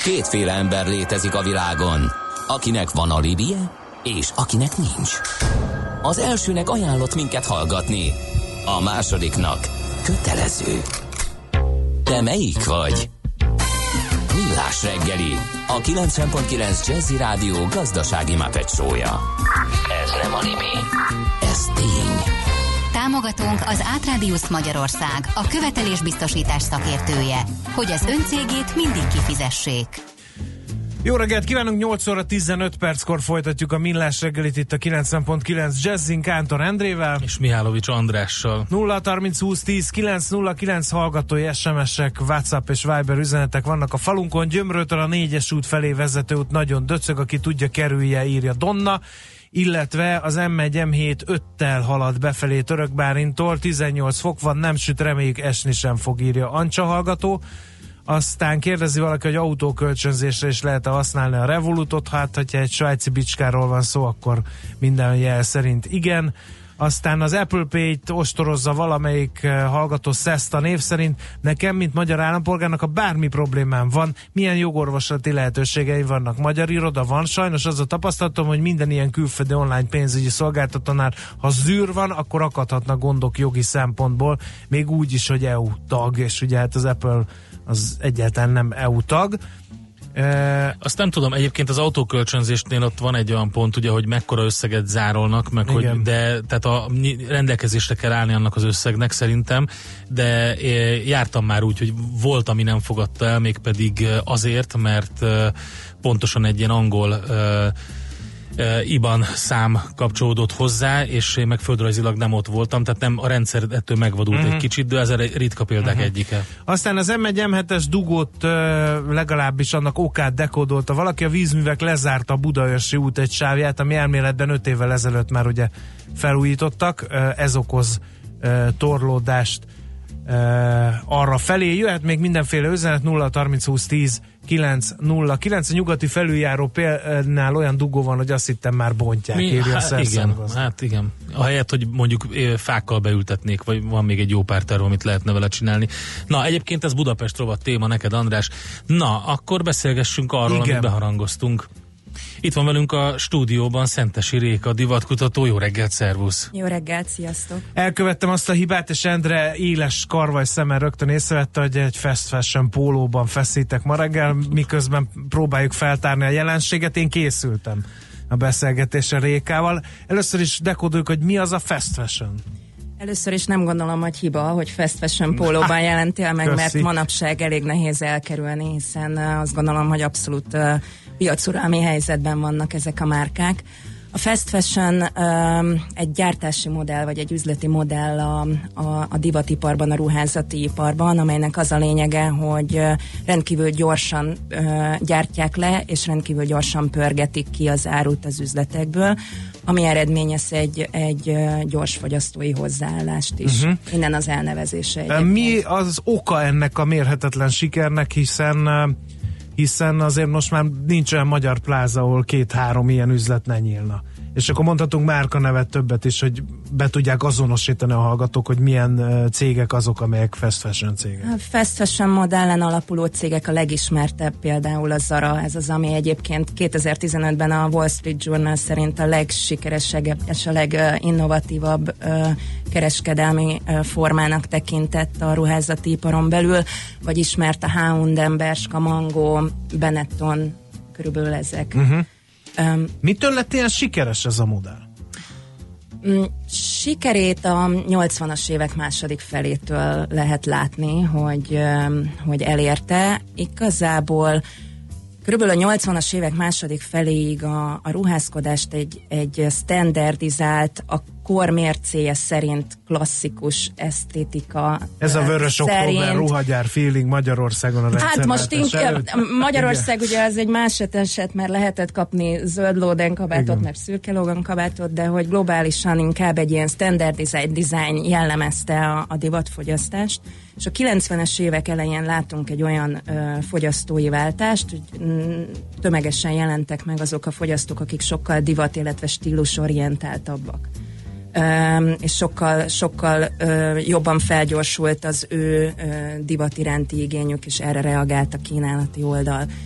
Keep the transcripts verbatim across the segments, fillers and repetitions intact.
Kétféle ember létezik a világon, akinek van alibije, és akinek nincs. Az elsőnek ajánlott minket hallgatni, a másodiknak kötelező. Te melyik vagy? Millás reggeli, a kilencven pont kilenc Jazzy Rádió gazdasági Muppet show-ja. Ez nem anime, ez tény. Támogatónk az Átradius Magyarország, a követelésbiztosítás szakértője, hogy az öncégét mindig kifizessék. Jó reggelt kívánunk, nyolc óra tizenöt perckor folytatjuk a Millás reggelit itt a kilencven pont kilenc Jazzin Kántor Endrével és Mihálovics Andrással. nulla harminc húsz tíz kilenc nulla kilenc hallgatói es em es-ek, WhatsApp és Viber üzenetek vannak a falunkon. Gyömrőtől a négyes út felé vezető út nagyon döcög, aki tudja, kerülje, írja Donna, illetve az em egy em hét öttel halad befelé Törökbálintól, tizennyolc fok van, nem süt, reméljük esni sem fog, írja Ancsa hallgató. Aztán kérdezi valaki, hogy autókölcsönzésre is lehet-e használni a Revolutot, hát hogyha egy svájci bicskáról van szó, akkor minden jel szerint igen. Aztán az Apple Pay-t ostorozza valamelyik hallgató Szeszta név szerint. Nekem, mint magyar állampolgárnak, ha bármi problémám van, milyen jogorvoslati lehetőségei vannak? Magyar iroda van, sajnos az a tapasztalatom, hogy minden ilyen külföldi online pénzügyi szolgáltatónál, ha zűr van, akkor akadhatnak gondok jogi szempontból, még úgy is, hogy é u tag, és ugye hát az Apple az egyáltalán nem é u tag. E... Azt nem tudom, egyébként az autókölcsönzésnél ott van egy olyan pont, ugye, hogy mekkora összeget zárolnak, meg hogy, de tehát a rendelkezésre kell állni annak az összegnek szerintem, de jártam már úgy, hogy volt, ami nem fogadta el, mégpedig azért, mert pontosan egy ilyen angol i bé á en szám kapcsolódott hozzá, és én meg földrajzilag nem ott voltam, tehát nem, a rendszer ettől megvadult uh-huh. egy kicsit, de ez a ritka példák uh-huh. egyike. Aztán az em egy em hetes dugót legalábbis annak okát dekódolta valaki, a vízművek lezárta a Budaörsi út egy sávját, ami elméletben öt évvel ezelőtt már ugye felújítottak, ez okoz torlódást arra felé. Jöhet még mindenféle üzenet, nulla harminc húsz tíz kilenc nulla kilenc. A nyugati felüljáró-nál olyan dugó van, hogy azt hittem már bontják. Mi? Hát igen, hát igen. Ahelyett, hogy mondjuk fákkal beültetnék, vagy van még egy jó pár terv, amit lehetne vele csinálni. Na, egyébként ez Budapest rovat téma neked, András. Na, akkor beszélgessünk arról, igen. amit beharangoztunk. Itt van velünk a stúdióban Szentesi Réka, divatkutató. Jó reggelt, szervusz! Jó reggelt, sziasztok! Elkövettem azt a hibát, és Endre éles karvaj szemmel rögtön észrevette, hogy egy fast fashion pólóban feszítek ma reggel, miközben próbáljuk feltárni a jelenséget. Én készültem a beszélgetésre Rékával. Először is dekódoljuk, hogy mi az a fast fashion. Először is nem gondolom, hogy hiba, hogy fast fashion pólóban jelentél meg, Köszi. Mert manapság elég nehéz elkerülni, hiszen azt gondolom, hogy abszolút uh, piacuralmi helyzetben vannak ezek a márkák. A fast fashion um, egy gyártási modell, vagy egy üzleti modell a, a, a divatiparban, a ruházati iparban, amelynek az a lényege, hogy uh, rendkívül gyorsan uh, gyártják le, és rendkívül gyorsan pörgetik ki az árut az üzletekből, ami eredményez egy, egy uh, gyors fogyasztói hozzáállást is. Uh-huh. Innen az elnevezése egyébként. Mi az oka ennek a mérhetetlen sikernek, hiszen uh, hiszen azért most már nincs olyan magyar pláza, ahol két-három ilyen üzlet ne nyílna. És akkor mondhatunk márkanevet többet is, hogy be tudják azonosítani a hallgatók, hogy milyen cégek azok, amelyek fast fashion cégek. A fast fashion modellen alapuló cégek a legismertebb, például a Zara, ez az, ami egyébként kétezer-tizenötben a Wall Street Journal szerint a legsikeresebb és a leginnovatívabb kereskedelmi formának tekintett a ruházati iparon belül, vagy ismert a há és em, Bershka, Mango, Benetton, körülbelül ezek. Uh-huh. Um, Mitől lett ilyen sikeres ez a modell? Sikerét a nyolcvanas évek második felétől lehet látni, hogy, hogy elérte. Igazából körülbelül a nyolcvanas évek második feléig a, a ruházkodást egy, egy standardizált, a kor mércéje szerint klasszikus esztétika. Ez a vörös október ruhagyár feeling Magyarországon a rendszerváltás Hát most inkább előtt. Magyarország ugye az egy más eset, mert lehetett kapni zöld lóden kabátot, Igen. meg szürke lóden kabátot, de hogy globálisan inkább egy ilyen standardized design jellemezte a, a divatfogyasztást. És a kilencvenes évek elején látunk egy olyan ö, fogyasztói váltást, hogy mm, tömegesen jelentek meg azok a fogyasztók, akik sokkal divat, illetve stílusorientáltabbak. Ö, és sokkal, sokkal ö, jobban felgyorsult az ő ö, divat iránti igényük, és erre reagált a kínálati oldal.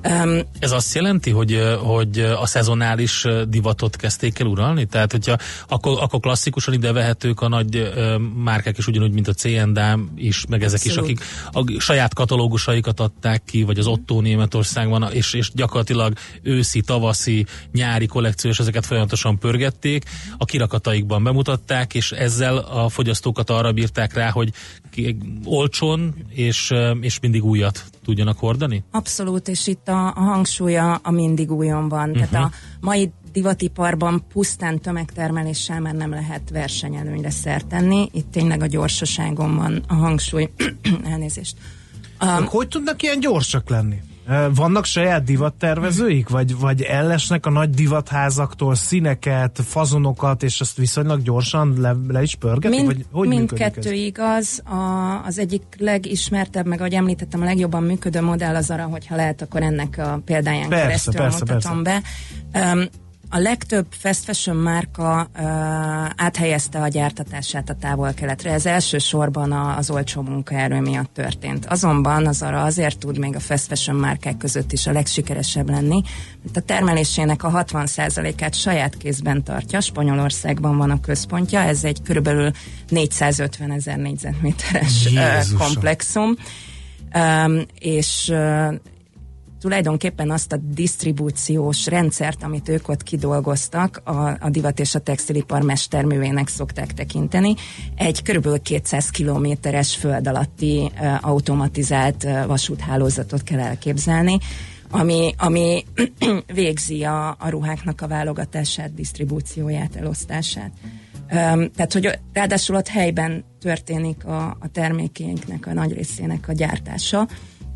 Um, Ez azt jelenti, hogy, hogy a szezonális divatot kezdték el uralni? Tehát, hogyha akkor, akkor klasszikusan ide vehetők a nagy uh, márkák is, ugyanúgy, mint a cé és á is, meg ezek Abszolút. is, akik a saját katalógusaikat adták ki, vagy az Otto Németországban, és, és gyakorlatilag őszi, tavaszi, nyári kollekciós, ezeket folyamatosan pörgették, a kirakataikban bemutatták, és ezzel a fogyasztókat arra bírták rá, hogy olcsón és, és mindig újat tudjanak hordani? Abszolút, és itt a, a hangsúlya a mindig újon van. Uh-huh. Tehát a mai divatiparban pusztán tömegtermeléssel már nem lehet versenyelőnyre szert tenni. Itt tényleg a gyorsaságon van a hangsúly. Elnézést. Um, hogy tudnak ilyen gyorsak lenni? Vannak saját divattervezőik? Vagy, vagy ellesnek a nagy divatházaktól színeket, fazonokat, és azt viszonylag gyorsan le, le is pörgetik? Mind, vagy hogy mindkettő ez? Igaz. A, az egyik legismertebb, meg ahogy említettem, a legjobban működő modell az arra, hogyha lehet, akkor ennek a példáján persze, keresztül persze, mutatom persze. be. Um, A legtöbb fast fashion márka uh, áthelyezte a gyártatását a távol-keletre. Ez elsősorban a, az olcsó munkaerő miatt történt. Azonban az arra azért tud még a fast fashion márkák között is a legsikeresebb lenni, mert a termelésének a hatvan százalékát saját kézben tartja. Spanyolországban van a központja, ez egy körülbelül négyszázötven ezer négyzetméteres uh, komplexum. Um, és uh, tulajdonképpen azt a disztribúciós rendszert, amit ők ott kidolgoztak, a, a divat és a textilipar mesterművének szokták tekinteni. Egy körülbelül kétszáz kilométeres föld alatti uh, automatizált uh, vasúthálózatot kell elképzelni, ami, ami végzi a, a ruháknak a válogatását, disztribúcióját, elosztását. Um, tehát, hogy ráadásul ott helyben történik a, a termékeinknek a nagy részének a gyártása.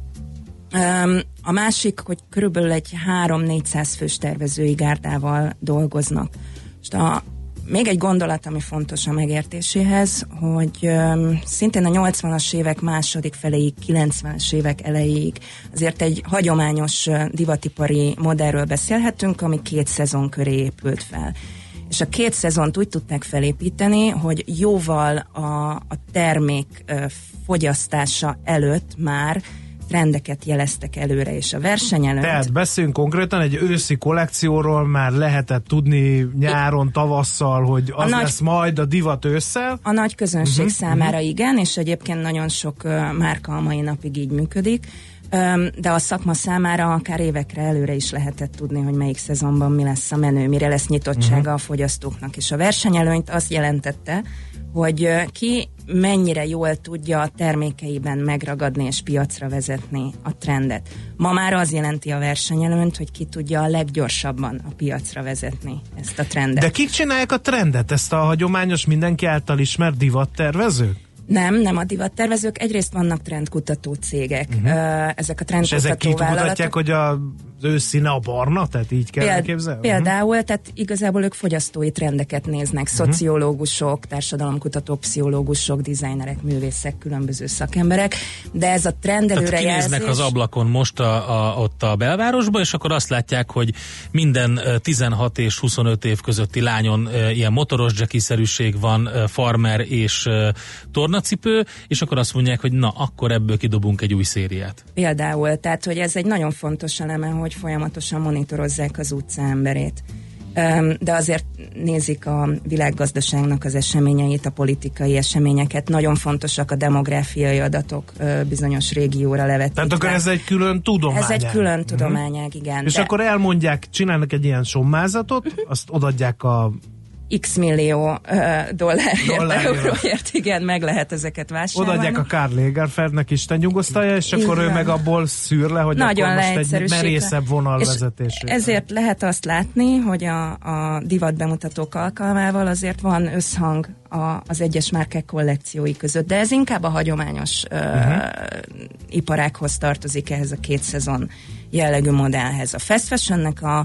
Um, a másik, hogy körülbelül egy három-négyszáz fős tervezői gárdával dolgoznak. Most a, még egy gondolat, ami fontos a megértéséhez, hogy um, szintén a nyolcvanas évek második feléig, kilencvenes évek elejéig azért egy hagyományos uh, divatipari modellről beszélhetünk, ami két szezon köré épült fel. És a két szezont úgy tudták felépíteni, hogy jóval a, a termék uh, fogyasztása előtt már trendeket jeleztek előre, és a versenyelőnyt... Tehát beszéljünk konkrétan, egy őszi kollekcióról már lehetett tudni nyáron, tavasszal, hogy az nagy, lesz majd a divat ősszel. A nagy közönség uh-huh, számára uh-huh. igen, és egyébként nagyon sok uh, márka a mai napig így működik, um, de a szakma számára akár évekre előre is lehetett tudni, hogy melyik szezonban mi lesz a menő, mire lesz nyitottsága uh-huh. a fogyasztóknak, és a versenyelőnyt azt jelentette, hogy ki mennyire jól tudja a termékeiben megragadni és piacra vezetni a trendet. Ma már az jelenti a versenyelőnyt, hogy ki tudja a leggyorsabban a piacra vezetni ezt a trendet. De kik csinálják a trendet? Ezt a hagyományos, mindenki által ismert divattervezők? Nem, nem a divattervezők. Egyrészt vannak trendkutató cégek. Uh-huh. Ezek a trendkutató és ezek így vállalatok. mutatják, hogy az ő színe a barna? Tehát így kell Péld, elképzelni? Például, uh-huh. tehát igazából ők fogyasztói trendeket néznek. Uh-huh. Szociológusok, társadalomkutatók, pszichológusok, dizájnerek, művészek, különböző szakemberek. De ez a trend előrejelzés... Tehát kinéznek az ablakon most a, a, ott a belvárosba, és akkor azt látják, hogy minden tizenhat és huszonöt év közötti lányon e, ilyen motoros dzsekiszerűség van, e, farmer és e, tornacipő, és akkor azt mondják, hogy na, akkor ebből kidobunk egy új szériát. Például, tehát, hogy ez egy nagyon fontos eleme, hogy folyamatosan monitorozzák az utca emberét. De azért nézik a világgazdaságnak az eseményeit, a politikai eseményeket. Nagyon fontosak a demográfiai adatok bizonyos régióra levetítve. Tehát akkor ez egy külön tudományág. Ez egy külön tudományág, igen. És de... akkor elmondják, csinálnak egy ilyen sommázatot, azt odaadják a X millió uh, dollárért, euróért, igen, meg lehet ezeket vásárolni. Odaadják a Karl Lagerfeldnek Isten nyugosztalja, és igen. Akkor ő meg abból szűr le, hogy nagyon akkor most egy merészebb vonalvezetésre. Ezért lehet azt látni, hogy a, a divat bemutatók alkalmával azért van összhang a, az egyes márkák kollekciói között, de ez inkább a hagyományos uh, uh-huh. iparákhoz tartozik, ehhez a két szezon jellegű modellhez. A fast fashionnek a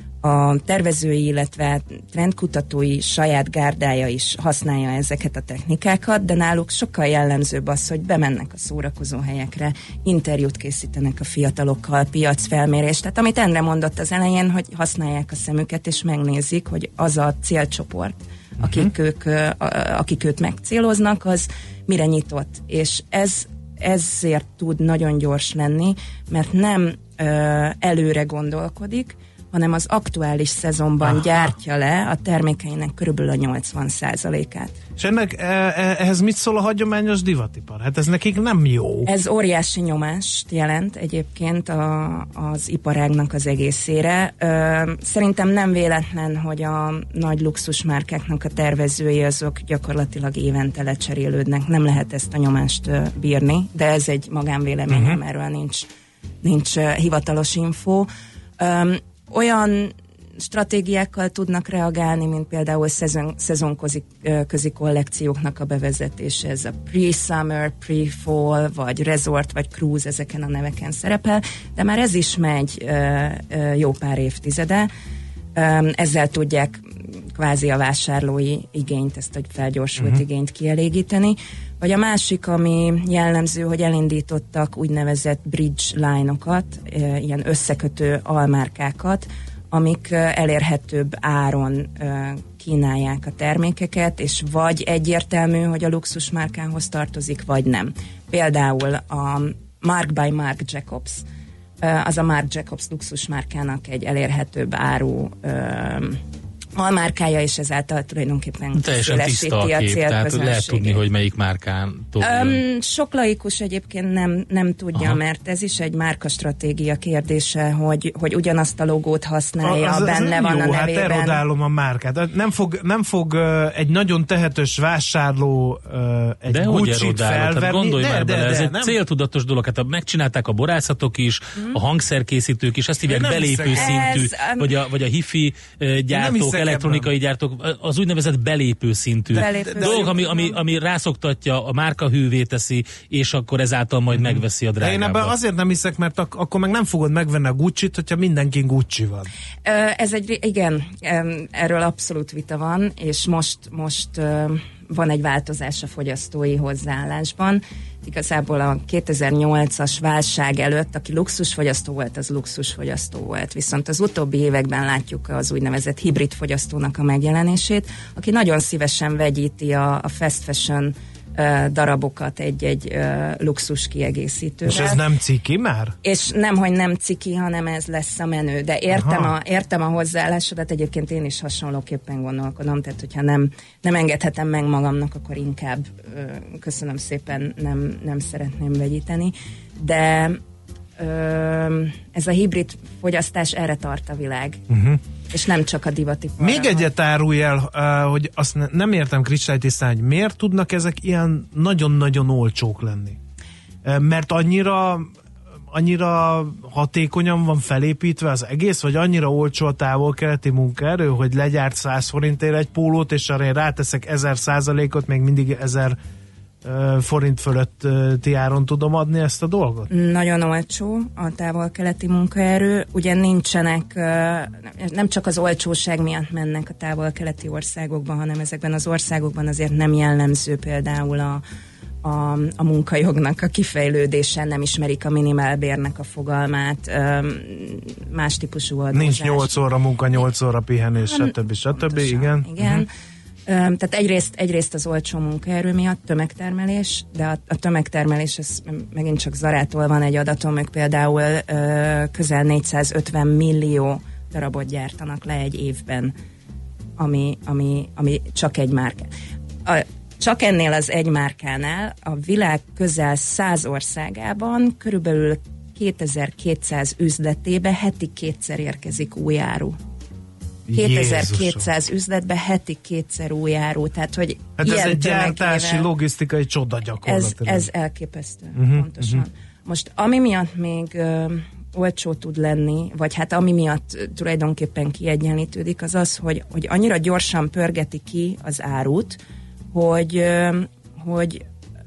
a tervezői, illetve trendkutatói saját gárdája is használja ezeket a technikákat, de náluk sokkal jellemzőbb az, hogy bemennek a szórakozó helyekre, interjút készítenek a fiatalokkal, piacfelmérést, tehát amit Endre mondott az elején, hogy használják a szemüket és megnézik, hogy az a célcsoport, akik, uh-huh. ők, akik őt megcéloznak, az mire nyitott, és ez ezért tud nagyon gyors lenni, mert nem ö, előre gondolkodik, hanem az aktuális szezonban Aha. gyártja le a termékeinek körülbelül a nyolcvan százalékát. És ennek ehhez mit szól a hagyományos divatipar? Hát ez nekik nem jó. Ez óriási nyomást jelent egyébként a, az iparágnak az egészére. Ö, szerintem nem véletlen, hogy a nagy luxusmárkáknak a tervezői azok gyakorlatilag évente lecserélődnek. Nem lehet ezt a nyomást bírni, de ez egy magánvéleményem, uh-huh. erről nincs, nincs hivatalos info. Ö, olyan stratégiákkal tudnak reagálni, mint például szezon, szezonközi közi kollekcióknak a bevezetése, ez a pre-summer, pre-fall, vagy resort, vagy cruise, ezeken a neveken szerepel, de már ez is megy ö, ö, jó pár évtizede. Ö, ezzel tudják kvázi a vásárlói igényt, ezt a felgyorsult uh-huh. igényt kielégíteni. Vagy a másik, ami jellemző, hogy elindítottak úgynevezett bridge line-okat, ilyen összekötő almárkákat, amik elérhetőbb áron kínálják a termékeket, és vagy egyértelmű, hogy a luxusmárkához tartozik, vagy nem. Például a Marc by Marc Jacobs, az a Marc Jacobs luxusmárkának egy elérhetőbb áru almárkája, és ezáltal tulajdonképpen teljesen tiszta a kép, tehát lehet tudni, hogy melyik márkán um, Sok laikus egyébként nem, nem tudja, Aha. mert ez is egy márkastratégia kérdése, hogy, hogy ugyanazt a logót használja, az, benne az van jó, a nevében. Hát erodálom a márkát. Nem fog, nem fog uh, egy nagyon tehetős vásárló uh, egy de Gucci-t felvenni. Hát gondolj de, már de, bele, de, ez de, egy nem. céltudatos dolog. Hát megcsinálták a borászatok is, hmm. a hangszerkészítők is, ezt hívják belépő szintű, ez, um, vagy, a, vagy a hifi uh, gyártók, elektronikai gyártók, az úgynevezett belépő szintű belépő dolog, ami, ami, ami rászoktatja, a márka hűvé teszi, és akkor ezáltal majd mm-hmm. megveszi a drágábbat. Én ebben azért nem hiszek, mert ak- akkor meg nem fogod megvenni a Gucci-t, hogyha mindenki Gucci van. Ez egy, igen, erről abszolút vita van, és most, most van egy változás a fogyasztói hozzáállásban. Igazából a kétezer-nyolcas válság előtt, aki luxusfogyasztó volt, az luxusfogyasztó volt. Viszont az utóbbi években látjuk az úgynevezett hibrid fogyasztónak a megjelenését, aki nagyon szívesen vegyíti a, a fast fashion uh, darabokat egy-egy uh, luxus kiegészítővel. És ez nem ciki már? És nem, hogy nem ciki, hanem ez lesz a menő. De értem, a, értem a hozzáállásodat, egyébként én is hasonlóképpen gondolkodom, tehát hogyha nem, nem engedhetem meg magamnak, akkor inkább uh, köszönöm szépen, nem, nem szeretném vegyíteni. De uh, ez a hibrid fogyasztás, erre tart a világ. Uh-huh. És nem csak a divatiparra. Még egyet árulj el, uh, hogy azt ne, nem értem kristálytisztán, hogy miért tudnak ezek ilyen nagyon-nagyon olcsók lenni? Uh, mert annyira annyira hatékonyan van felépítve az egész, vagy annyira olcsó a távol-keleti munkaerő, hogy legyárt száz forintért egy pólót, és arra én ráteszek ezer százalékot, még mindig ezer uh, forint fölötti áron tudom adni ezt a dolgot? Nagyon olcsó a távol-keleti munkaerő. Ugye nincsenek, uh, nem csak az olcsóság miatt mennek a távol-keleti országokban, hanem ezekben az országokban azért nem jellemző például a A, a munkajognak a kifejlődése, nem ismerik a minimálbérnek a fogalmát, más típusú adózás. Nincs nyolc óra munka, nyolc óra pihenés, stb. stb. Igen. Igen. Uh-huh. Tehát egyrészt, egyrészt az olcsó munkaerő miatt tömegtermelés, de a, a tömegtermelés, ez megint csak Zarától van egy adatom, ők például uh, közel négyszázötven millió darabot gyártanak le egy évben, ami, ami, ami csak egy márka. A, Csak ennél az egy márkánál a világ közel száz országában körülbelül kétezer-kétszáz üzletébe heti kétszer érkezik új áru. kétezer-kétszáz üzletbe heti kétszer új áru, tehát hogy hát ilyen ez egy gyártási, logisztikai csoda gyakorlatilag. Ez, ez elképesztő, uh-huh, pontosan. Uh-huh. Most ami miatt még ö, olcsó tud lenni, vagy hát ami miatt tulajdonképpen kiegyenlítődik, az az, hogy, hogy annyira gyorsan pörgeti ki az árut, hogy, hogy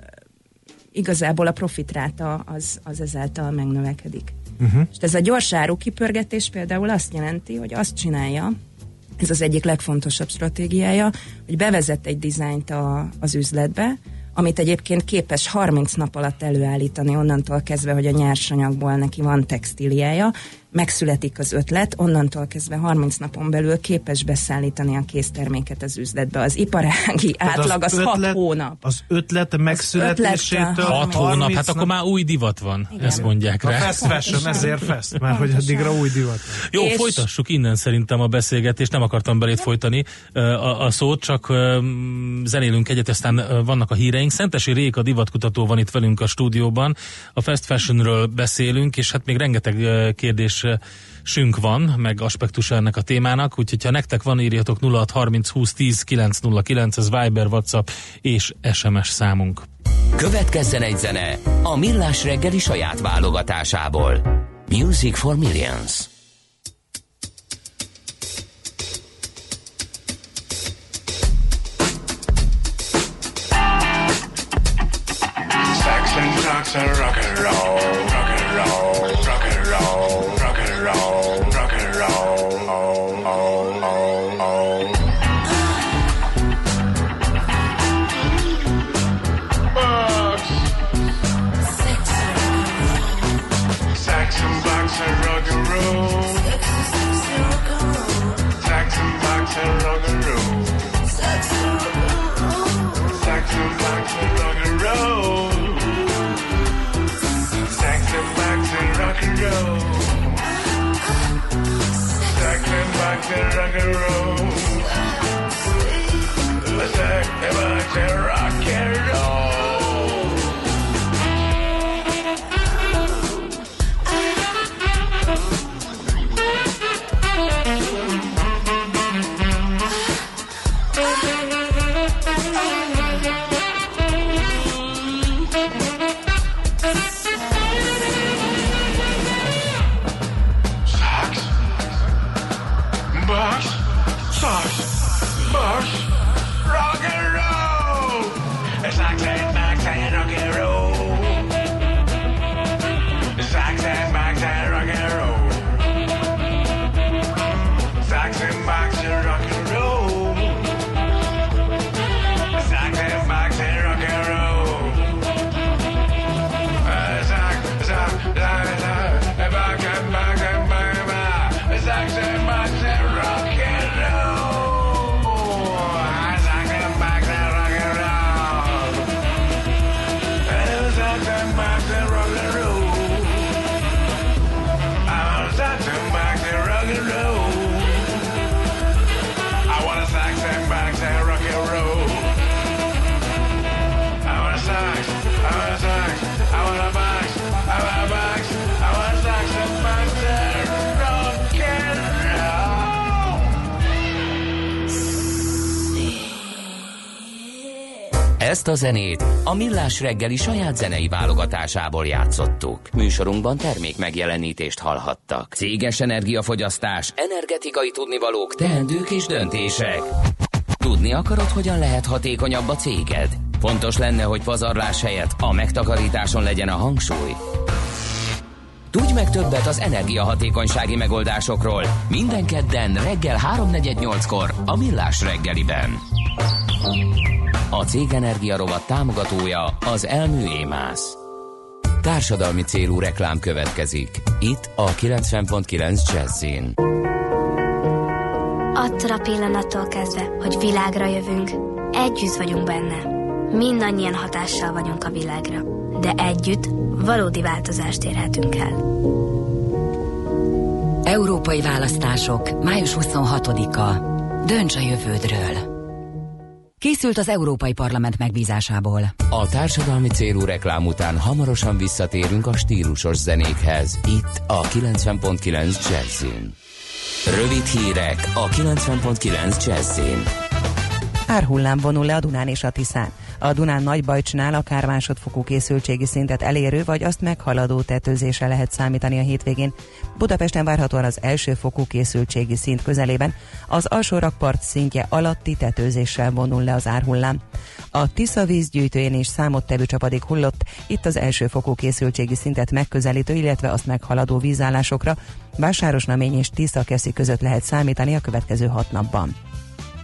igazából a profitráta az, az ezáltal megnövekedik. Uh-huh. És ez a gyors áru kipörgetés például azt jelenti, hogy azt csinálja, ez az egyik legfontosabb stratégiája, hogy bevezet egy dizájnt a, az üzletbe, amit egyébként képes harminc nap alatt előállítani, onnantól kezdve, hogy a nyersanyagból neki van textíliája, megszületik az ötlet, onnantól kezdve harminc napon belül képes beszállítani a készterméket az üzletbe. Az iparági tehát átlag az, az ötlet, hat hónap. Az ötlet megszületésétől hat hónap, hát akkor már új divat van, igen. Ezt mondják rá. A fast fashion, ezért fest, már hogy addigra új divat van. Jó, és folytassuk innen szerintem a beszélgetést, nem akartam belét folytani a, a szót, csak zenélünk egyet, aztán vannak a híreink. Szentesi Réka divatkutató van itt velünk a stúdióban, a fast fashionről beszélünk, és hát még rengeteg kérdés sünk van, meg aspektusa ennek a témának, úgyhogy ha nektek van, írjatok nulla hat harminc húsz tíz kilenc nulla kilenc, ez Viber, WhatsApp és es em es számunk. Következzen egy zene a Millás reggeli saját válogatásából. Music for Millions. Sex and drugs and rock and roll, rock and roll, rock and roll, rock and roll, rock and roll, oh, oh, oh, oh. Bugs. Sex and bugs and rock and roll. Sex and bugs and rock and roll. Sex and bugs and rock and roll. Sex and bugs and rock and roll. Sex and bugs and rock and roll. Sex and bugs and rock and roll. Ezt a zenét a Millás reggeli saját zenei válogatásából játszottuk. Műsorunkban termék megjelenítést hallhattak. Céges energiafogyasztás, energetikai tudnivalók, teendők és döntések. Tudni akarod, hogyan lehet hatékonyabb a céged? Fontos lenne, hogy pazarlás helyett a megtakarításon legyen a hangsúly. Tudj meg többet az energiahatékonysági megoldásokról minden kedden reggel háromnegyed nyolckor a Millás reggeliben. A Cég Energia rovat támogatója az Elmű Émász. Társadalmi célú reklám következik. Itt a kilencven pont kilenc Jazzin. Attól a pillanattól kezdve, hogy világra jövünk, együtt vagyunk benne. Mindannyian hatással vagyunk a világra, de együtt valódi változást érhetünk el. Európai választások, május huszonhatodika. Dönts a jövődről. Készült az Európai Parlament megbízásából. A társadalmi célú reklám után hamarosan visszatérünk a stílusos zenékhez. Itt a kilencven pont kilenc Jazzin. Rövid hírek a kilencven pont kilenc Jazzin. Árhullám vonul le a Dunán és a Tiszán. A Dunán Nagybajcsnál akár másodfokú készültségi szintet elérő vagy azt meghaladó tetőzésre lehet számítani a hétvégén. Budapesten várhatóan az első fokú készültségi szint közelében, az alsó rakpart szintje alatti tetőzéssel vonul le az árhullám. A Tisza vízgyűjtőjén is számottevő csapadék hullott, itt az első fokú készültségi szintet megközelítő, illetve azt meghaladó vízállásokra Vásárosnamény és Tisza-Keszi között lehet számítani a következő hat napban.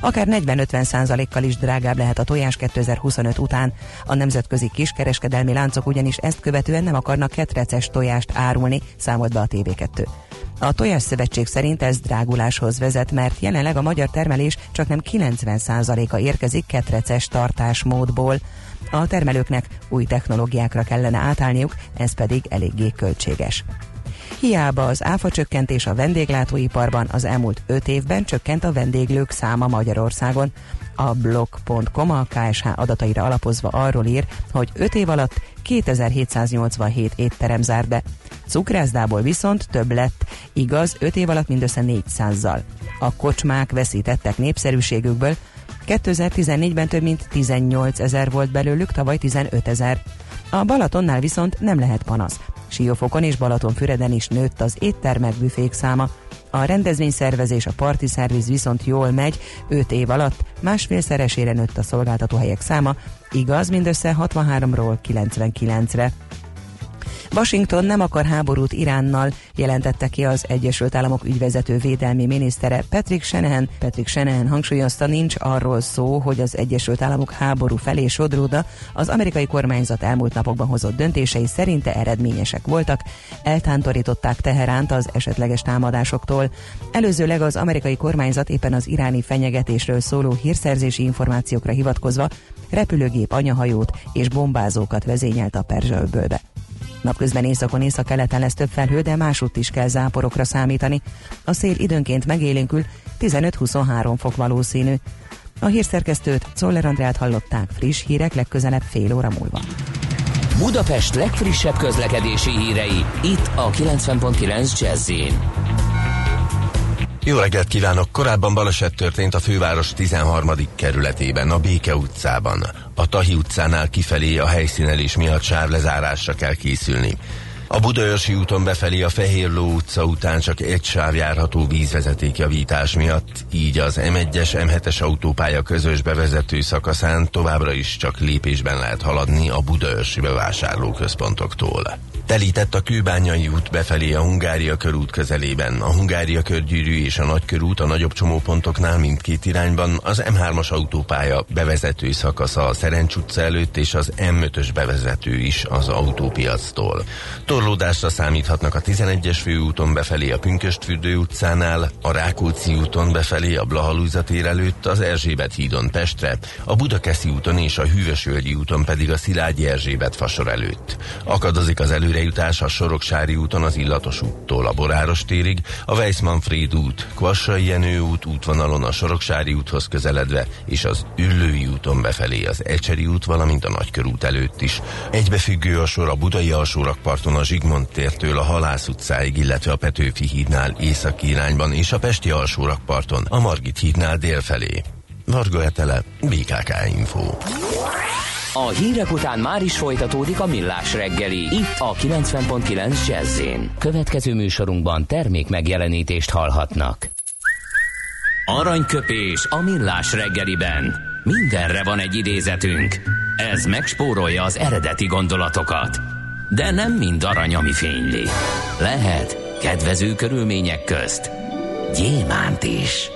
Akár negyven-ötven százalékkal is drágább lehet a tojás kétezer-huszonöt után. A nemzetközi kiskereskedelmi láncok ugyanis ezt követően nem akarnak ketreces tojást árulni, számolt be a té vé kettő. A Tojásszövetség szerint ez dráguláshoz vezet, mert jelenleg a magyar termelés csaknem kilencven százaléka érkezik ketreces tartásmódból. A termelőknek új technológiákra kellene átállniuk, ez pedig eléggé költséges. Hiába az áfa csökkentés a vendéglátóiparban, az elmúlt öt évben csökkent a vendéglők száma Magyarországon. A blog pont com a ká es há adataira alapozva arról ír, hogy öt év alatt kétezer-hétszáznyolcvanhét étterem zárt be. Cukrászdából viszont több lett, igaz, öt év alatt mindössze négyszázzal. A kocsmák veszítettek népszerűségükből, kétezer-tizennégyben több mint tizennyolcezer volt belőlük, tavaly tizenötezer. A Balatonnál viszont nem lehet panasz. Siófokon és Balatonfüreden is nőtt az éttermek, büfék száma. A rendezvényszervezés, a parti szerviz viszont jól megy, öt év alatt másfélszeresére nőtt a szolgáltatóhelyek száma, igaz, mindössze hatvanháromról kilencvenkilencre. Washington nem akar háborút Iránnal, jelentette ki az Egyesült Államok ügyvezető védelmi minisztere Patrick Shanahan. Patrick Shanahan hangsúlyozta, nincs arról szó, hogy az Egyesült Államok háború felé sodródna, az amerikai kormányzat elmúlt napokban hozott döntései szerinte eredményesek voltak, eltántorították Teheránt az esetleges támadásoktól. Előzőleg az amerikai kormányzat éppen az iráni fenyegetésről szóló hírszerzési információkra hivatkozva repülőgép, anyahajót és bombázókat vezényelt a Perzsa-öbölbe. Napközben északon északkeleten lesz több felhő, de másútt is kell záporokra számítani. A szél időnként megélénkül, tizenöt-huszonhárom fok valószínű. A hírszerkesztőt, Czoller Andrát hallották, friss hírek legközelebb fél óra múlva. Budapest legfrissebb közlekedési hírei, itt a kilencven pont kilenc Jazz-in. Jó reggelt kívánok! Korábban baleset történt a főváros tizenharmadik kerületében, a Béke utcában. A Tahi utcánál kifelé a helyszínelés miatt sávlezárásra kell készülni. A Budaörsi úton befelé a Fehérló utca után csak egy sáv járható vízvezetékjavítás miatt, így az em egyes em hetes autópálya közös bevezető szakaszán továbbra is csak lépésben lehet haladni a budaörsi bevásárlóközpontoktól. Telített a Kőbányai út befelé a Hungária körút közelében, a Hungária körgyűrű és a Nagykörút a nagyobb csomópontoknál mindkét irányban, az em hármas autópálya bevezető szakasza a Szerencs utca előtt és az em ötös bevezető is az autópiactól. Torlódásra számíthatnak a tizenegyes főúton befelé a Pünkösdfürdő utcánál, a Rákóczi úton befelé a Blaha Lujza tér előtt, az Erzsébet hídon Pestre, a Budakeszi úton és a Hűvösvölgyi úton pedig a Szilágyi Erzsébet fasor előtt. Akadozik az előrejutás a Soroksári úton az Illatos úttól a Boráros térig, a Weiss-Manfréd út, Kvassai Jenő út útvonalon a Soroksári úthoz közeledve és az Üllői úton befelé az Ecseri út, valamint a Nagykörút előtt is. Egybefüggő a sor a Budai alsórakparton a Zsigmond tértől a Halász utcáig, illetve a Petőfi hídnál északi irányban és a Pesti alsórakparton a Margit hídnál délfelé. Varga Etele, bé ká ká Info. A hírek után már is folytatódik a Millás reggeli, itt a kilencven pont kilenc Jazz-in. Következő műsorunkban termék megjelenítést hallhatnak. Aranyköpés a Millás reggeliben. Mindenre van egy idézetünk. Ez megspórolja az eredeti gondolatokat. De nem mind arany, ami fényli. Lehet kedvező körülmények közt gyémánt is.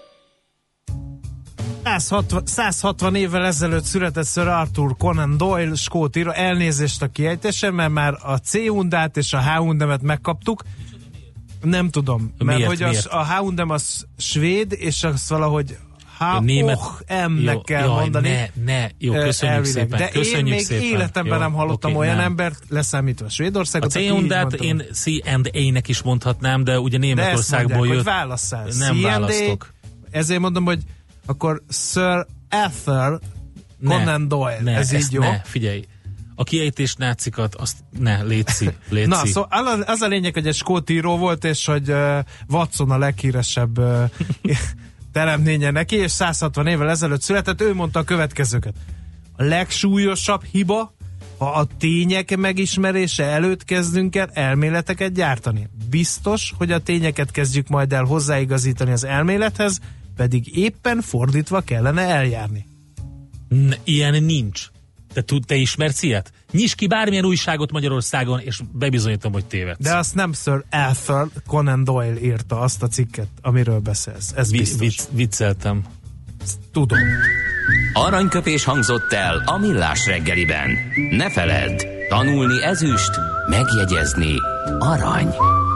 száz hatvan évvel ezelőtt született Sir Arthur Conan Doyle, skót író. Elnézést a kiejtésem, mert már a C-undát és a H-undemet megkaptuk. Nem tudom, mert miért, hogy az, a H-undem az svéd, és az valahogy H-O-M-nek kell jaj, mondani. Ne, ne, jó, köszönjük elvileg. Szépen. De köszönjük én még szépen. életemben jó, nem hallottam okay, olyan nem. embert, leszámítva Svédországot. A C-undát én C and A-nek is mondhatnám, de ugye Németországból mondják, jött. Hogy válasszál. Nem C választok. Ezért mondom, hogy akkor Sir Arthur Conan Doyle. Ne, ez így jó? Ne, figyelj. A kiejtés nácikat, azt ne, létszi. létszi. Na, szóval az a lényeg, hogy egy skót író volt, és hogy uh, Watson a leghíresebb uh, teremtménye neki, és száz hatvan évvel ezelőtt született, ő mondta a következőket. A legsúlyosabb hiba, ha a tények megismerése előtt kezdünk el elméleteket gyártani. Biztos, hogy a tényeket kezdjük majd el hozzáigazítani az elmélethez, pedig éppen fordítva kellene eljárni. N- ilyen nincs. Te, te ismersz ilyet? Nyisd ki bármilyen újságot Magyarországon, és bebizonyítom, hogy tévedsz. De azt nem Sir Arthur Conan Doyle írta, azt a cikket, amiről beszélsz. Ez Vi- biztos. Vic- vicceltem. tudom. Aranyköpés hangzott el a Millás reggeliben. Ne feledd, tanulni ezüst, megjegyezni arany.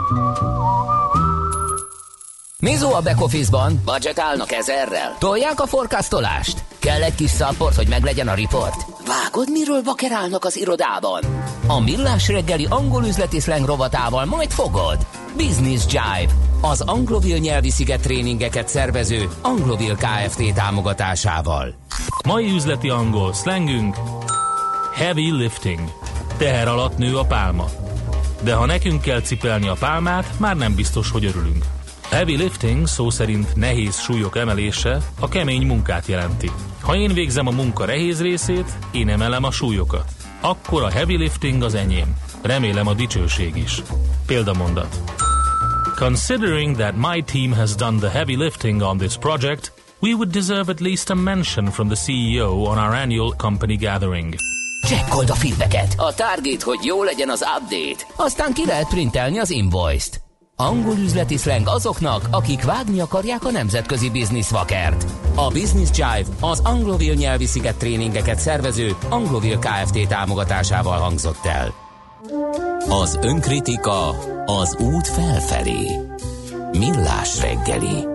Mizo a back office-ban? Budgetálnak ezerrel? Tolják a forecastolást? Kell egy kis support, hogy meglegyen a report? Vágod, miről bakerálnak az irodában? A Millás reggeli angol üzleti szleng rovatával majd fogod. Business Jive, az Anglovil nyelvi sziget tréningeket szervező Anglovil Kft. Támogatásával. Mai üzleti angol szlengünk heavy lifting. Teher alatt nő a pálma. De ha nekünk kell cipelni a pálmát, már nem biztos, hogy örülünk. Heavy lifting szó szerint nehéz súlyok emelése a kemény munkát jelenti. Ha én végzem a munka nehéz részét, én emelem a súlyokat. Akkor a heavy lifting az enyém. Remélem a dicsőség is. Példamondat. Considering that my team has done the heavy lifting on this project, we would deserve at least a mention from the C E O on our annual company gathering. Csekkold a feedbacket. A target, hogy jó legyen az update. Aztán ki lehet printelni az invoice-t. Angol üzleti szleng azoknak, akik vágni akarják a nemzetközi bizniszvakert. A Business Jive az Anglovil nyelvi sziget tréningeket szervező Anglovil Kft. Támogatásával hangzott el. Az önkritika az út felfelé. Millás reggeli.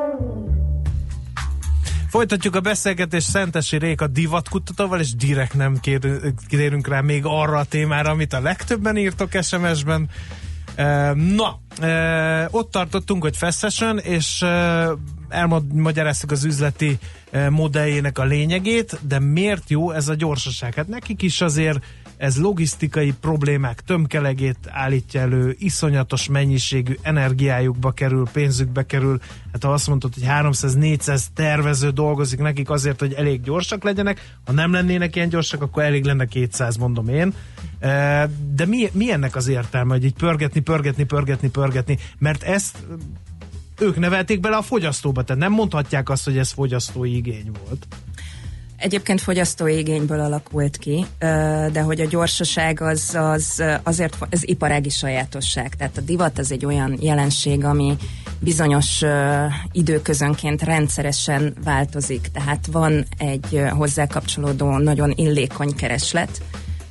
Folytatjuk a beszélgetést Szentesi Réka divatkutatóval, és direkt nem kérünk rá még arra a témára, amit a legtöbben írtok es em es-ben. Na, ott tartottunk, hogy fast fashion, és elmagyaráztuk az üzleti modelljének a lényegét, de miért jó ez a gyorsaság? Hát nekik is azért ez logisztikai problémák tömkelegét állítja elő, iszonyatos mennyiségű energiájukba kerül, pénzükbe kerül. Hát ha azt mondod, hogy háromszáz-négyszáz tervező dolgozik nekik azért, hogy elég gyorsak legyenek, ha nem lennének ilyen gyorsak, akkor elég lenne kétszáz, mondom én. De mi, mi ennek az értelme, hogy így pörgetni, pörgetni, pörgetni, pörgetni, mert ezt ők nevelték bele a fogyasztóba, tehát nem mondhatják azt, hogy ez fogyasztói igény volt. Egyébként fogyasztói igényből alakult ki, de hogy a gyorsaság az, az azért ez iparági sajátosság. Tehát a divat az egy olyan jelenség, ami bizonyos időközönként rendszeresen változik. Tehát van egy hozzá kapcsolódó nagyon illékony kereslet.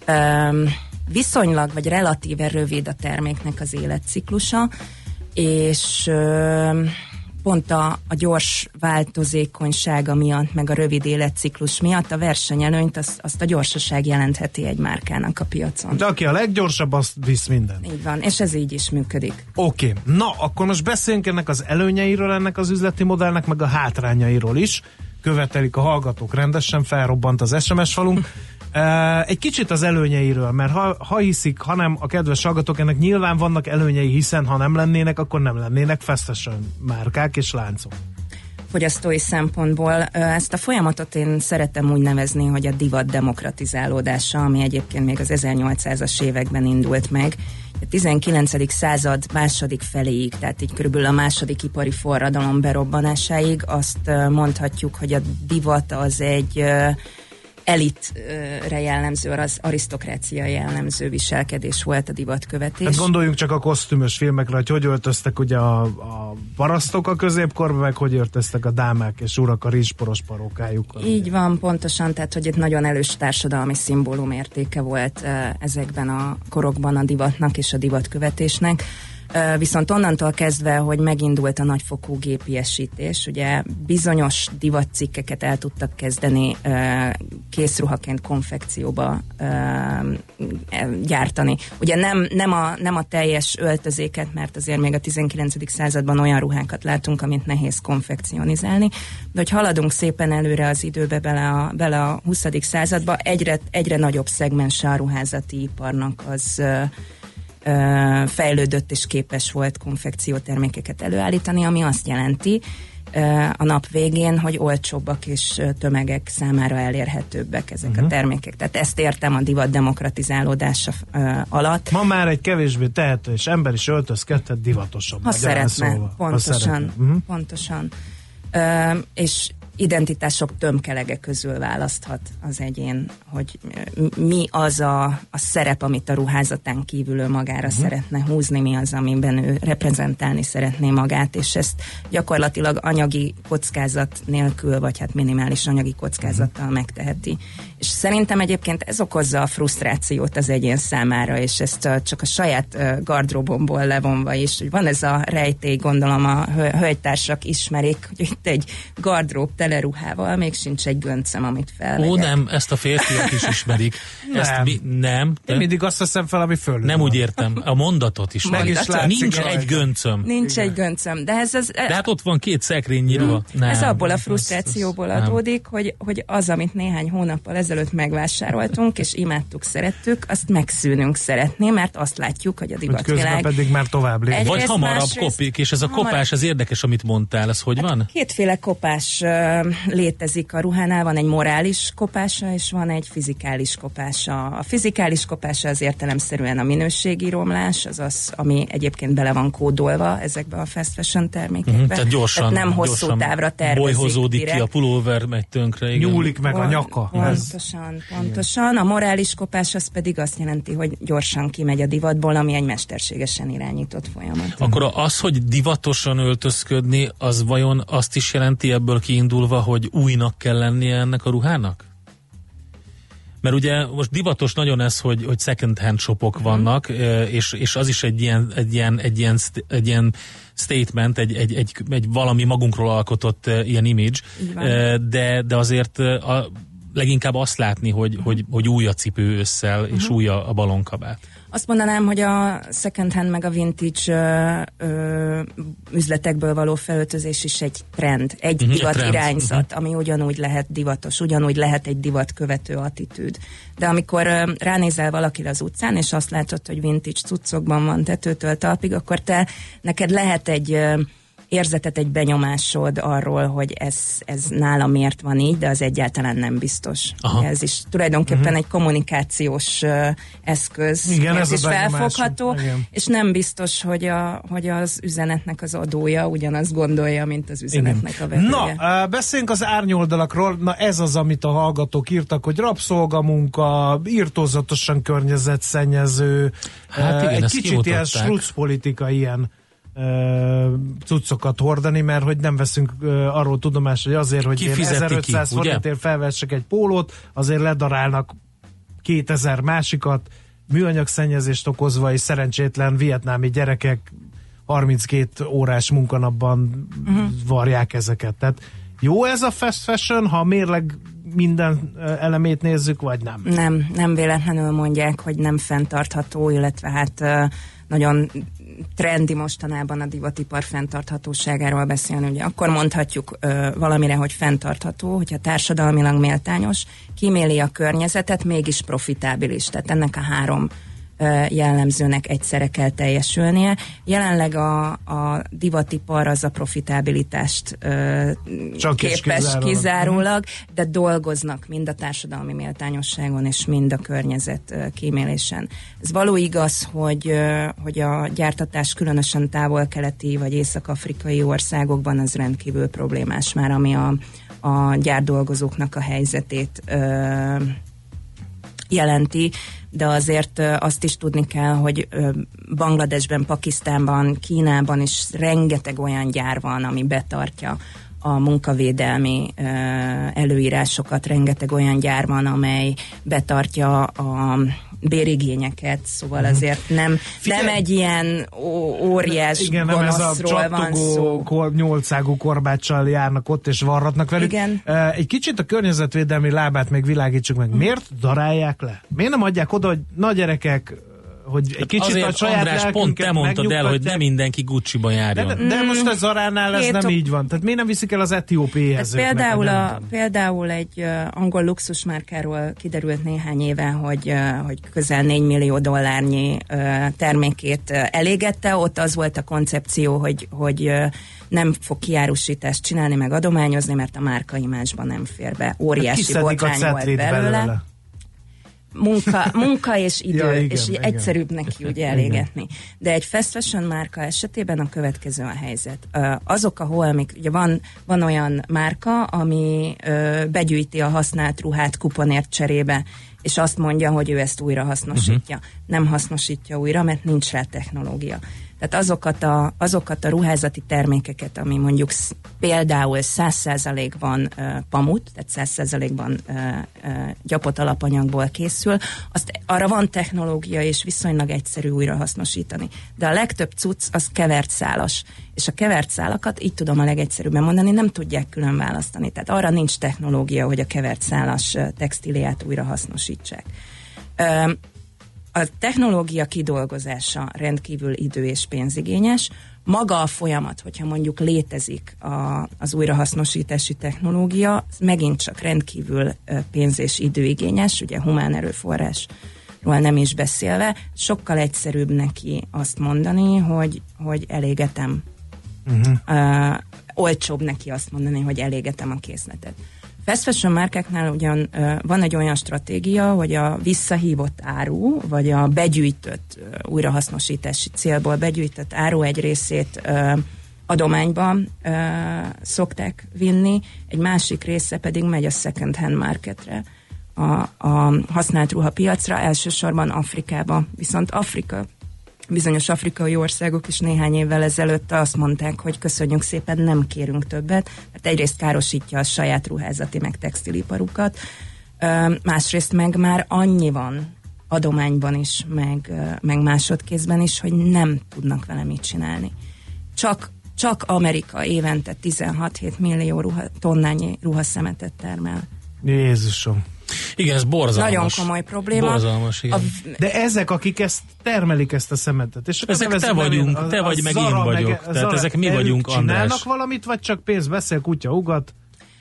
Viszonylag vagy relatíve rövid a terméknek az életciklusa, és pont a, a gyors változékonysága miatt, meg a rövid életciklus miatt a versenyelőnyt azt, azt a gyorsaság jelentheti egy márkának a piacon. De aki a leggyorsabb, azt visz minden. Így van, és ez így is működik. Oké, okay. Na, akkor most beszéljünk ennek az előnyeiről, ennek az üzleti modellnek, meg a hátrányairól is. Követelik a hallgatók rendesen, felrobbant az es em es falunk. Uh, egy kicsit az előnyeiről, mert ha, ha hiszik, ha nem, a kedves hallgatók, ennek nyilván vannak előnyei, hiszen ha nem lennének, akkor nem lennének fast fashion márkák és láncok. Fogyasztói szempontból ezt a folyamatot én szeretem úgy nevezni, hogy a divat demokratizálódása, ami egyébként még az ezernyolcszázas években indult meg. A tizenkilencedik század második feléig, tehát így körülbelül a második ipari forradalom berobbanásáig azt mondhatjuk, hogy a divat az egy elitre jellemző, az arisztokrácia jellemző viselkedés volt a divatkövetés. Hát gondoljunk csak a kosztümös filmekre, hogy hogy öltöztek ugye a, a parasztok a középkorban, meg hogy öltöztek a dámák és urak a rizsporos parókájukkal. Így ugye. Van, pontosan, tehát hogy itt nagyon erős társadalmi szimbólum értéke volt ezekben a korokban a divatnak és a divatkövetésnek. Viszont onnantól kezdve, hogy megindult a nagyfokú gépiesítés, ugye bizonyos divatcikkeket el tudtak kezdeni készruhaként konfekcióba gyártani. Ugye nem, nem, a, nem a teljes öltözéket, mert azért még a tizenkilencedik században olyan ruhákat látunk, amit nehéz konfekcionizálni, de hogy haladunk szépen előre az időbe bele a, bele a huszadik századba, egyre, egyre nagyobb szegmense a ruházati iparnak az fejlődött és képes volt konfekciótermékeket előállítani, ami azt jelenti a nap végén, hogy olcsóbbak és tömegek számára elérhetőbbek ezek uh-huh. a termékek. Tehát ezt értem a divat demokratizálódása alatt. Ma már egy kevésbé tehető és ember is öltözkedhet divatosabb. Ha szeretne, szóval. pontosan. Ha szeretne. Uh-huh. pontosan. Uh, és identitások tömkelege közül választhat az egyén, hogy mi az a, a szerep, amit a ruházatán kívül ő magára uh-huh. szeretne húzni, mi az, amiben ő reprezentálni szeretné magát, és ezt gyakorlatilag anyagi kockázat nélkül, vagy hát minimális anyagi kockázattal uh-huh. megteheti. És szerintem egyébként ez okozza a frusztrációt az egyén számára, és ezt a, csak a saját uh, gardróbomból levonva is, hogy van ez a rejtély, gondolom a hölgytársak ismerik, hogy itt egy gardrób tele ruhával, még sincs egy göncem, amit felvegyek. Ó, nem, ezt a férfiak is ismerik. nem. Ezt mi, nem. Én mindig azt veszem fel, ami fölül. Nem úgy értem, a mondatot is. Meg is látszik, nincs egy göncöm. Nincs Igen. egy göncöm, de ez az... De hát ott van két szekrény nyitva. Nem, ez abból a frusztrációból az, az, adódik, hogy, hogy az, amit néhány hónappal ezelőtt megvásároltunk, és imádtuk, szerettük, azt megszűnünk szeretni, mert azt látjuk, hogy a divatvilág... pedig már tovább lép. Vagy hamarabb kopik, és ez a hamarabb... kopás, ez érdekes, amit mondtál, ez hogy hát van? Kétféle kopás uh, létezik a ruhánál, van egy morális kopása, és van egy fizikális kopása. A fizikális kopása az értelemszerűen a minőségi romlás, az az, ami egyébként bele van kódolva ezekbe a fast fashion termékekbe. Uh-huh, tehát gyorsan, tehát nem hosszú távra tervezik. Bolyhozódik direkt. Ki a pulóver, megy tönkre. Igen. Nyúlik meg Pont, a nyaka. Pontosan, pontosan. A morális kopás az pedig azt jelenti, hogy gyorsan kimegy a divatból, ami egy mesterségesen irányított folyamat. Akkor az, hogy divatosan öltözködni, az vajon azt is jelenti ebből kiindulva, hogy újnak kell lennie ennek a ruhának? Mert ugye most divatos nagyon ez, hogy, hogy second hand shopok vannak, uh-huh. és, és az is egy ilyen, egy ilyen, egy ilyen, egy ilyen statement, egy, egy, egy, egy valami magunkról alkotott uh, ilyen image, uh, de, de azért uh, a, leginkább azt látni, hogy, uh-huh. hogy, hogy új a cipő ősszel, uh-huh. és új a, a balonkabát. Azt mondanám, hogy a second hand meg a vintage ö, ö, üzletekből való felöltözés is egy trend, egy uh-huh, divat trend. irányzat, uh-huh. ami ugyanúgy lehet divatos, ugyanúgy lehet egy divat követő attitűd. De amikor ö, ránézel valakire az utcán, és azt látod, hogy vintage cuccokban van tetőtől talpig, akkor te, neked lehet egy... Ö, érzetet, egy benyomásod arról, hogy ez, ez nála miért van így, de az egyáltalán nem biztos. Ez is tulajdonképpen uh-huh. egy kommunikációs uh, eszköz. Igen, ez, ez is felfogható, igen. És nem biztos, hogy, a, hogy az üzenetnek az adója ugyanazt gondolja, mint az üzenetnek igen. a vevője. Na, beszéljünk az árnyoldalakról. Na, ez az, amit a hallgatók írtak, hogy rabszolgamunka, irtózatosan környezetszennyező, hát igen, egy kicsit ilyen slucpolitika ilyen cuccokat hordani, mert hogy nem veszünk uh, arról tudomást, hogy azért, hogy én ezerötszáz forintért felvessek egy pólót, azért ledarálnak kétezer másikat, műanyag szennyezést okozva, és szerencsétlen vietnámi gyerekek harminckét órás munkanapban uh-huh. varják ezeket. Tehát jó ez a fast fashion, ha a mérleg minden elemét nézzük, vagy nem? Nem, nem véletlenül mondják, hogy nem fenntartható, illetve hát uh, nagyon trendi mostanában a divatipar fenntarthatóságáról beszélni. Ugye akkor mondhatjuk ö, valamire, hogy fenntartható, hogyha társadalmilag méltányos, kíméli a környezetet, mégis profitábilis. Tehát ennek a három ö, jellemzőnek egyszerre kell teljesülnie. Jelenleg a, a divatipar az a profitábilitást ö, képes kizárólag. kizárólag, de dolgoznak mind a társadalmi méltányosságon és mind a környezet ö, kímélésen. Ez való igaz, hogy, ö, hogy a gyártatás különösen távol-keleti vagy észak-afrikai országokban az rendkívül problémás már, ami a, a gyárdolgozóknak a helyzetét ö, jelenti, de azért azt is tudni kell, hogy Bangladesben, Pakisztánban, Kínában is rengeteg olyan gyár van, ami betartja a munkavédelmi előírásokat, rengeteg olyan gyár van, amely betartja a bérigényeket, szóval azért nem, nem egy ilyen ó, óriás igen, gonoszról van szó. Kor, nyolcágú korbáccsal járnak ott, és varratnak velük. Igen. Egy kicsit a környezetvédelmi lábát még világítsuk meg. Miért darálják le? Miért nem adják oda, hogy na gyerekek, hogy egy kicsit azért, a saját András, pont te mondtad el, hogy nem mindenki Gucci-ba járjon. De, de most a Zaránál ez nem így van. Tehát miért nem viszik el az etiópiaihez? Például, a, például egy uh, angol luxusmárkáról kiderült néhány éve, hogy, uh, hogy közel négy millió dollárnyi uh, termékét uh, elégette. Ott az volt a koncepció, hogy, hogy uh, nem fog kiárusítást csinálni, meg adományozni, mert a márkaimázsban nem fér be. Óriási botrány volt belőle. belőle. munka, munka és idő, ja, igen, és igen. egyszerűbb neki ugye elégetni. De egy fast fashion márka esetében a következő a helyzet. Azok a holmik, ugye van, van olyan márka, ami begyűjti a használt ruhát kuponért cserébe, és azt mondja, hogy ő ezt újra hasznosítja. Uh-huh. Nem hasznosítja újra, mert nincs rá technológia. Tehát azokat a, azokat a ruházati termékeket, ami mondjuk sz, például száz százalékban uh, pamut, tehát száz százalékban uh, uh, gyapott alapanyagból készül, azt arra van technológia, és viszonylag egyszerű újra hasznosítani. De a legtöbb cucc az kevert szálas. És a kevert szálakat, így tudom a legegyszerűbben mondani, nem tudják külön választani. Tehát arra nincs technológia, hogy a kevert szálas textíliát újra hasznosítsák. Uh, A technológia kidolgozása rendkívül idő- és pénzigényes. Maga a folyamat, hogyha mondjuk létezik a, az újrahasznosítási technológia, megint csak rendkívül pénz- és időigényes, ugye humán erőforrásról nem is beszélve, sokkal egyszerűbb neki azt mondani, hogy, hogy elégetem. Uh-huh. Uh, olcsóbb neki azt mondani, hogy elégetem a készletet. Fast fashion márkáknál ugyan uh, van egy olyan stratégia, hogy a visszahívott áru, vagy a begyűjtött, uh, újrahasznosítási célból begyűjtött áru egy részét uh, adományba uh, szokták vinni, egy másik része pedig megy a second hand marketre, a, a használt ruhapiacra, elsősorban Afrikába. Viszont Afrika, bizonyos afrikai országok is néhány évvel ezelőtt azt mondták, hogy köszönjük szépen, nem kérünk többet, mert egyrészt károsítja a saját ruházati meg textiliparukat, másrészt meg már annyi van adományban is, meg, meg másodkézben is, hogy nem tudnak vele mit csinálni. Csak, csak Amerika évente tizenhat millió ruha, tonnányi ruhaszemetet termel. Jézusom! Igen, ez borzalmas. Nagyon komoly probléma. Borzalmas, igen. A... De ezek, akik ezt termelik, ezt a szemetet. És ezek te vagyunk, a, te vagy, meg én vagyok. Meg, Tehát zara, ezek mi vagyunk, András. Csinálnak valamit, vagy csak pénz beszél, kutya ugat?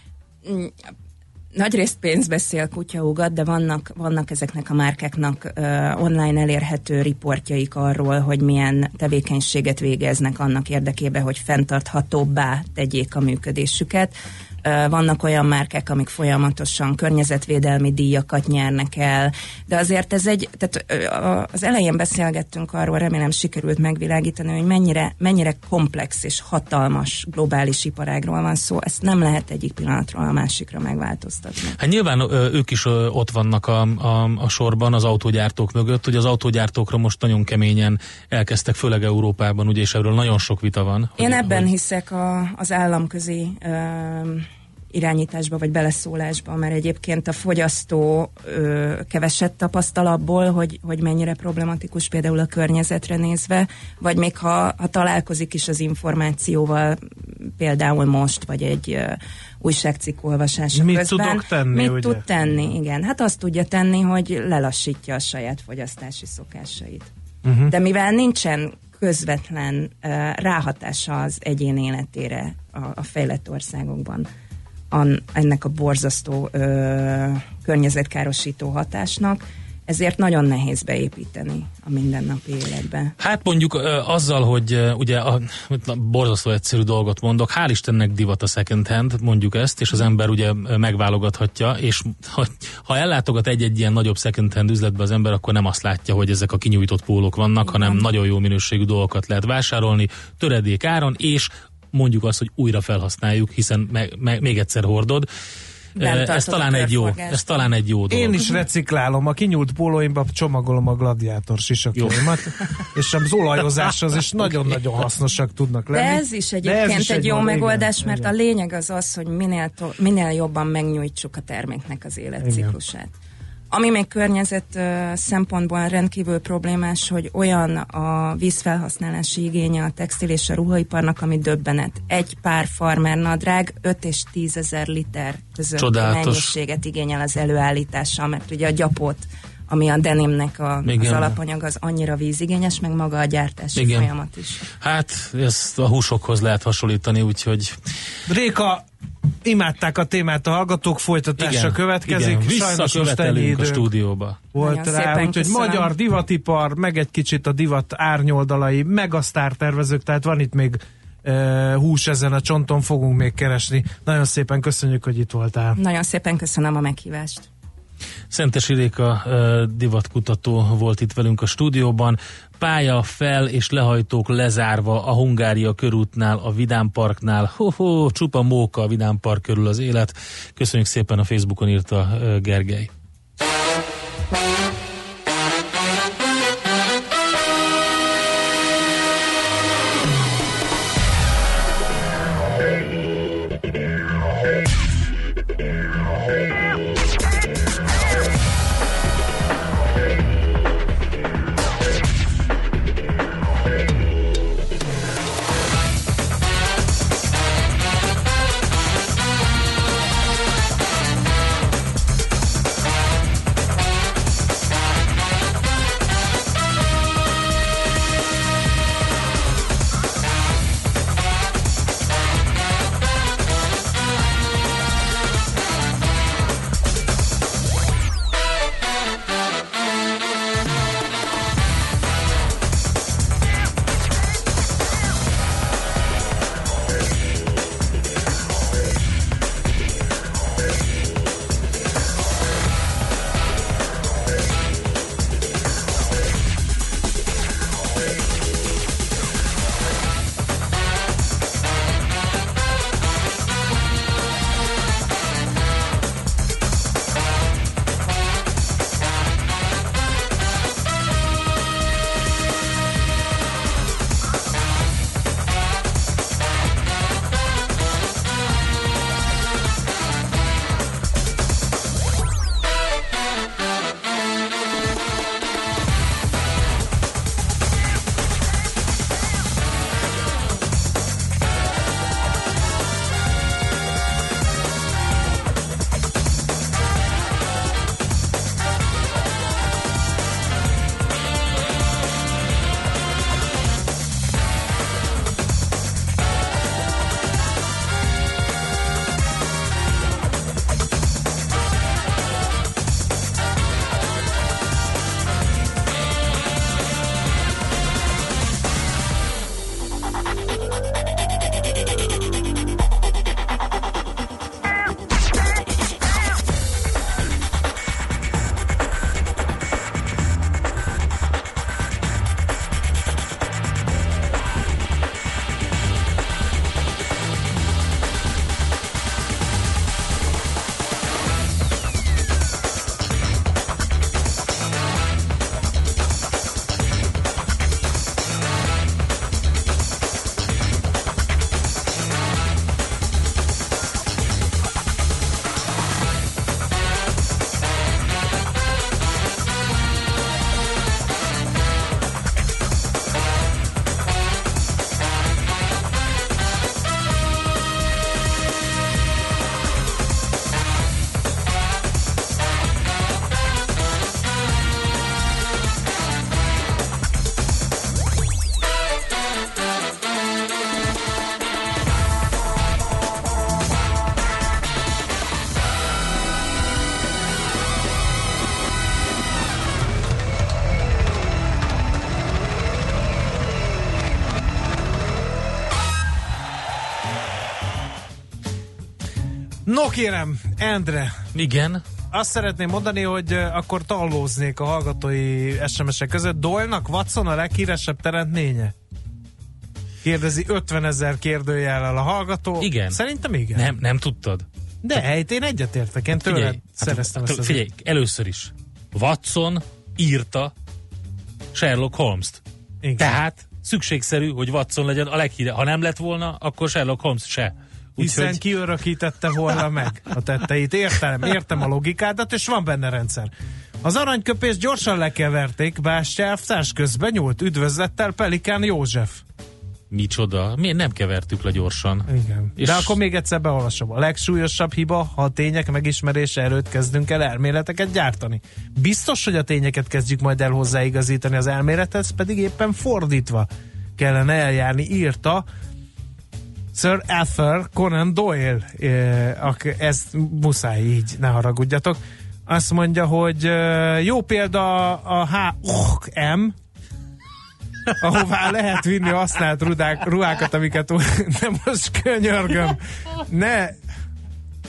Nagyrészt pénz beszél, kutya ugat, de vannak, vannak ezeknek a márkáknak uh, online elérhető riportjaik arról, hogy milyen tevékenységet végeznek annak érdekében, hogy fenntarthatóbbá tegyék a működésüket. Vannak olyan márkák, amik folyamatosan környezetvédelmi díjakat nyernek el, de azért ez egy, tehát az elején beszélgettünk arról, remélem sikerült megvilágítani, hogy mennyire, mennyire komplex és hatalmas globális iparágról van szó, ezt nem lehet egyik pillanatról a másikra megváltoztatni. Hát nyilván ők is ott vannak a, a, a sorban az autógyártók mögött, hogy az autógyártókra most nagyon keményen elkezdtek, főleg Európában, ugye, és erről nagyon sok vita van. Én hogy, ebben hogy... hiszek a, az államközi ö, irányításba vagy beleszólásba, mert egyébként a fogyasztó ö, keveset tapasztal abból, hogy, hogy mennyire problematikus például a környezetre nézve, vagy még ha, ha találkozik is az információval, például most, vagy egy ö, újságcikk olvasása Mit közben. tudok tenni, Mit ugye? tud tenni, igen. Hát azt tudja tenni, hogy lelassítja a saját fogyasztási szokásait. Uh-huh. De mivel nincsen közvetlen uh, ráhatása az egyén életére a, a fejlett országokban, An, ennek a borzasztó ö, környezetkárosító hatásnak, ezért nagyon nehéz beépíteni a mindennapi életbe. Hát mondjuk ö, azzal, hogy ö, ugye a, a borzasztó egyszerű dolgot mondok, hál' Istennek divat a second hand, mondjuk ezt, és az ember ugye megválogathatja, és ha, ha ellátogat egy-egy ilyen nagyobb second hand üzletbe az ember, akkor nem azt látja, hogy ezek a kinyújtott pólók vannak, igen, hanem nagyon jó minőségű dolgokat lehet vásárolni, töredék áron, és mondjuk azt, hogy újra felhasználjuk, hiszen me, me, még egyszer hordod. Ez talán, egy jó, ez talán egy jó dolog. Én is reciklálom, a kinyúlt pólóimba csomagolom a gladiátor sisakjaimat, és az olajozás az is nagyon-nagyon hasznosak tudnak lenni. De ez is egyébként ez is egy, egy jó van, megoldás, igen, mert igen. A lényeg az az, hogy minél, to- minél jobban megnyújtsuk a terméknek az életciklusát. Igen. Ami még környezet uh, szempontból rendkívül problémás, hogy olyan a vízfelhasználási igénye a textil és a ruhaiparnak, ami döbbenet. Egy pár farmer nadrág öt és tízezer liter között mennyiséget igényel az előállítása, mert ugye a gyapot, ami a denimnek a, az alapanyag, az annyira vízigényes, meg maga a gyártási igen. folyamat is. Hát ezt a húsokhoz lehet hasonlítani, úgyhogy... Réka, imádták a témát a hallgatók, folytatása igen, következik. Igen. Sajnos most ennyi idő a stúdióba. Volt nagyon rá, úgyhogy magyar divatipar, meg egy kicsit a divat árnyoldalai, meg a sztártervezők, tehát van itt még uh, hús ezen a csonton, fogunk még keresni. Nagyon szépen köszönjük, hogy itt voltál. Nagyon szépen köszönöm a meghívást. Szentes Iréka divatkutató volt itt velünk a stúdióban. Pálya, fel- és lehajtók lezárva a Hungária körútnál, a Vidám Parknál. Ho-ho, csupa móka a Vidám Park körül az élet. Köszönjük szépen, a Facebookon írta Gergely. No kérem, Endre. Igen. Azt szeretném mondani, hogy akkor tallóznék a hallgatói es em es-ek között. Doyle-nak Watson a leghíresebb teremtménye? Kérdezi ötvenezer kérdőjellel a hallgató. Igen. Szerintem igen. Nem, nem tudtad. De helyt én egyetértek, én tőled figyelj, szereztem hát, ezt. Figyelj, először is. Watson írta Sherlock Holmes-t. Igen. Tehát szükségszerű, hogy Watson legyen a leghíre. Ha nem lett volna, akkor Sherlock Holmes se. Hiszen Úgyhogy... kiörökítette volna meg a tetteit. Értem, értem a logikádat, és van benne rendszer. Az aranyköpést gyorsan lekeverték, bár elvtárs közben nyúlt. Üdvözlettel Pelikán József. Micsoda? Miért nem kevertük le gyorsan? Igen. És... De akkor még egyszer beolvasom. A legsúlyosabb hiba, ha a tények megismerése előtt kezdünk el elméleteket gyártani. Biztos, hogy a tényeket kezdjük majd el hozzáigazítani az elmélethez, pedig éppen fordítva kellene eljárni, írta Sir Arthur Conan Doyle. Ez muszáj így, ne haragudjatok. Azt mondja, hogy jó példa a H M, ahová lehet vinni használt rudák, ruhákat, amiket nem most könyörgöm. Ne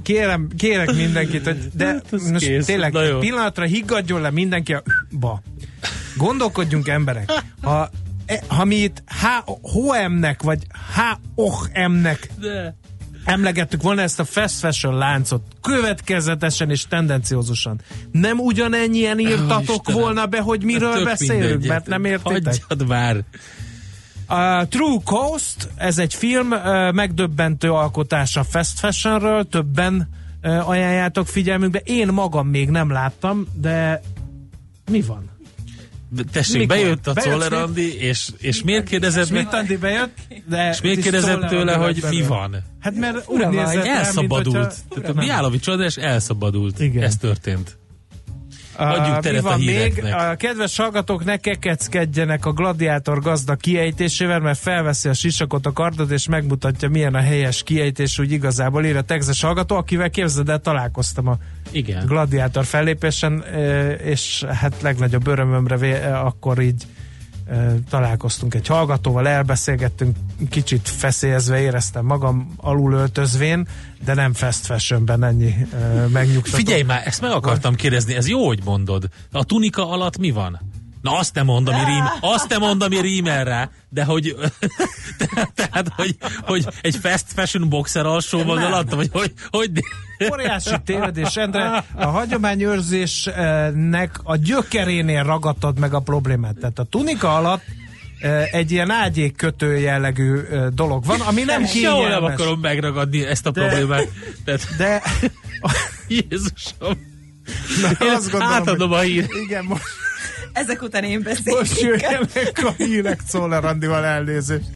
kérem, kérek mindenkit, hogy de most kész, tényleg egy pillanatra higgadjon le mindenki a ba. Gondolkodjunk emberek. Ha, ha mi itt há o em-nek vagy há o em-nek emlegettük volna ezt a fast fashion láncot következetesen és tendenciózusan, nem ugyanennyien írtatok oh, volna be, hogy miről beszélünk, mert nem értitek? Hagyjad már! A True Cost, ez egy film, megdöbbentő alkotás a fast fashionről, többen ajánljátok figyelmünkbe. Én magam még nem láttam, de mi van? Tessék, mikor? Bejött a Czoller Andi, és, és miért kérdezett? Schmidt Andi bejött, de... És miért kérdezett tőle, hogy mi van? Hát mert úgy nézett rá, elszabadult. Tehát a Mihálovics Csodás elszabadult. Igen. Ez történt. Adjuk teret a híreknek. Még? A kedves hallgatók, ne kekeckedjenek a gladiátor gazda kiejtésével, mert felveszi a sisakot a kardot, és megmutatja, milyen a helyes kiejtés, úgy igazából ír a texas hallgató, akivel képzeld el, találkoztam a Igen. gladiátor fellépésen, és hát legnagyobb örömömre akkor így találkoztunk egy hallgatóval, elbeszélgettünk, kicsit feszélyezve éreztem magam alul öltözvén, de nem fast fashionben, ennyi uh, megnyugtató. Figyelj már, ezt meg akartam kérdezni, ez jó, hogy mondod. A tunika alatt mi van? Na azt nem mondom, ami rím, azt nem mondom, ami rímel rá, de hogy tehát, hogy, hogy egy fast fashion boxer alsó van alatt, vagy hogy, hogy óriási tévedés, Endre, a hagyományőrzésnek a gyökerénél ragadtad meg a problémát. Tehát a tunika alatt egy ilyen ágyék kötő jellegű dolog van, ami nem kényelmes. Nem akarom megragadni ezt a de, problémát. Tehát, de Jézusom. Na, azt gondolom, átadom a hír. Igen, most ezek után én beszélek. Most jöjjenek a hírek Czoller Andival, elnézést.